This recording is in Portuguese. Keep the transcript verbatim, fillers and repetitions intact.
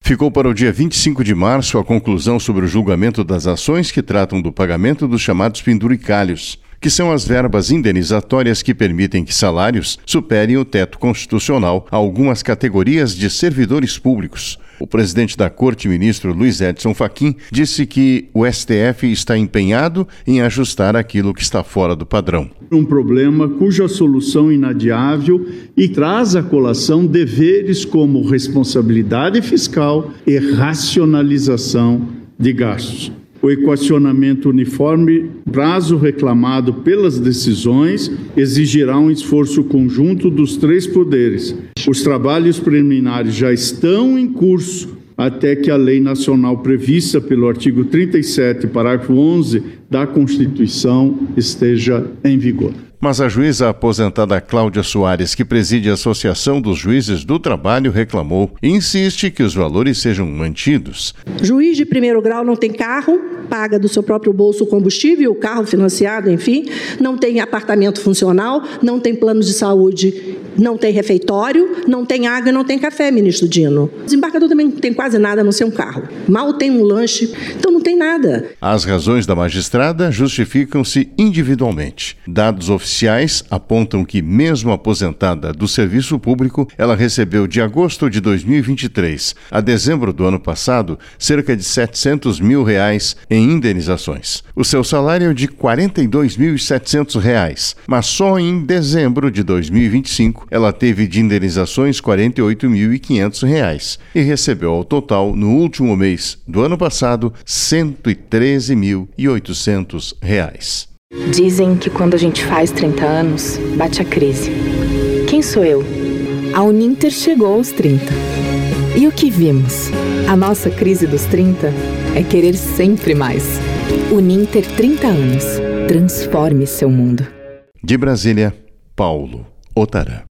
Ficou para o dia vinte e cinco de março a conclusão sobre o julgamento das ações que tratam do pagamento dos chamados penduricalhos, que são as verbas indenizatórias que permitem que salários superem o teto constitucional a algumas categorias de servidores públicos. O presidente da Corte, ministro Luiz Edson Fachin, disse que o S T F está empenhado em ajustar aquilo que está fora do padrão. Um problema cuja solução é inadiável e traz à colação deveres como responsabilidade fiscal e racionalização de gastos. O equacionamento uniforme, prazo reclamado pelas decisões, exigirá um esforço conjunto dos três poderes. Os trabalhos preliminares já estão em curso até que a lei nacional prevista pelo artigo trinta e sete, parágrafo onze da Constituição esteja em vigor. Mas a juíza aposentada Cláudia Soares, que preside a Associação dos Juízes do Trabalho, reclamou e insiste que os valores sejam mantidos. Juiz de primeiro grau não tem carro, paga do seu próprio bolso o combustível, o carro financiado, enfim, não tem apartamento funcional, não tem plano de saúde, não tem refeitório, não tem água e não tem café, ministro Dino. O desembargador também não tem quase nada a não ser um carro. Mal tem um lanche, então não tem nada. As razões da magistrada justificam-se individualmente. Dados oficiais apontam que, mesmo aposentada do serviço público, ela recebeu de agosto de dois mil e vinte e três a dezembro do ano passado cerca de setecentos mil reais em indenizações. O seu salário é de quarenta e dois mil e setecentos reais, mas só em dezembro de dois mil e vinte e cinco ela teve de indenizações quarenta e oito mil e quinhentos reais e recebeu ao total, no último mês do ano passado, cento e treze mil e oitocentos reais. Dizem que quando a gente faz trinta anos, bate a crise. Quem sou eu? A Uninter chegou aos trinta. E o que vimos? A nossa crise dos trinta é querer sempre mais. Uninter trinta anos. Transforme seu mundo. De Brasília, Paulo Otarã.